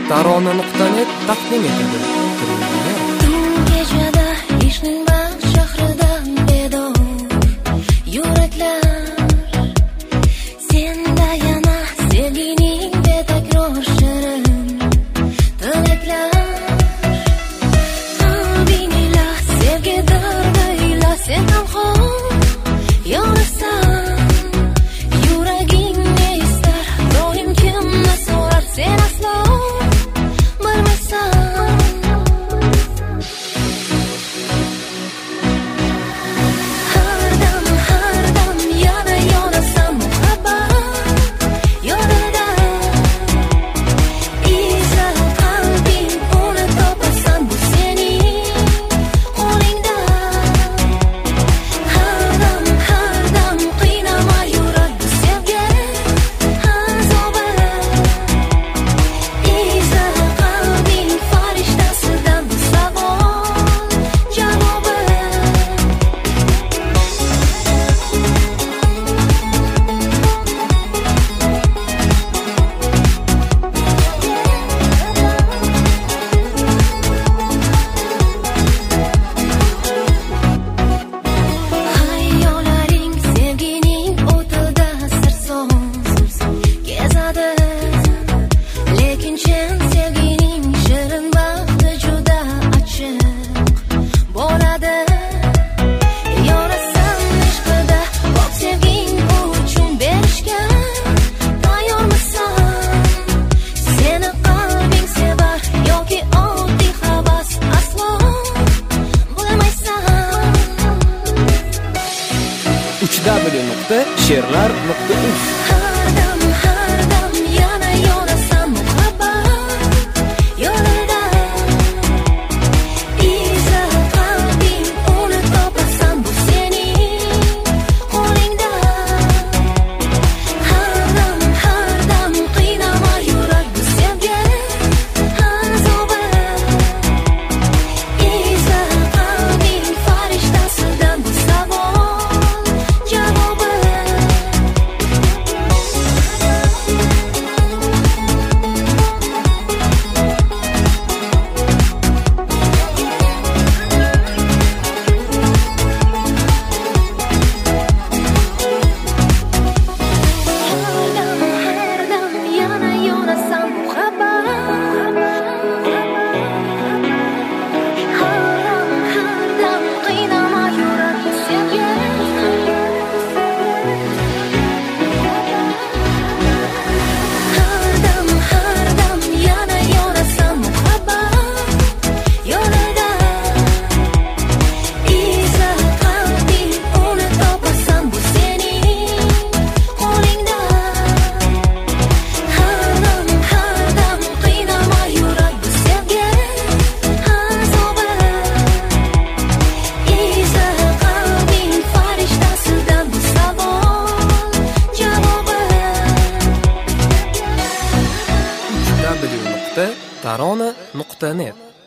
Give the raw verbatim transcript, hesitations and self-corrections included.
tarona nuqta net taqdim etadi. Kechada ishning baxt shahridan bedor yuraklar, senda yana sevgining betakror shirin tilaklar. Qalbing ila sevgi darg'ayla, sen ham xon yonasan. Yuraging ne istar, doim kimni so'rar, sen aslo bilmaysan. Har dam har dam yana yonasan muhabbat yo'lida. Izlab qalbing uni topasan, bu sening qo'lingda. Har dam har dam qiynamay yurar bu sevgi azobi. Izlab qalbing farishtasidan bu savol javobi. Hayollaring sevgining o'tida sirson kezadi, lekin chin sevgining shirin baxti juda achchiq bo'ladi. Yonasan ishqida, pok sevging uchun berishga tayyormisan? Seni qalbing sevar yoki oddiy havas, aslo bilmaysan. uch w nuqta she'rlar nuqta uz Har dam har dam yana yonasan muhabbat yo'lida. Izlab qalbing uni topasan, bu sening qo'lingda. Har dam har dam qiynamay yurar bu sevgi azobi. Izlab qalbing farishtasidan bu savol javobi. Har dam har dam yana yonasan muhabbat. Har dam har dam qiynamay yurar bu sevgi. Har dam har dam yana yonasan muhabbat yo'lida. Izlab qalbing uni topasan, bu sening qo'lingda. Har dam har dam qiynamay yurar bu sevgi azobi. Izlab qalbing farishtasidan bu savol javobi. w nuqta tarona nuqta net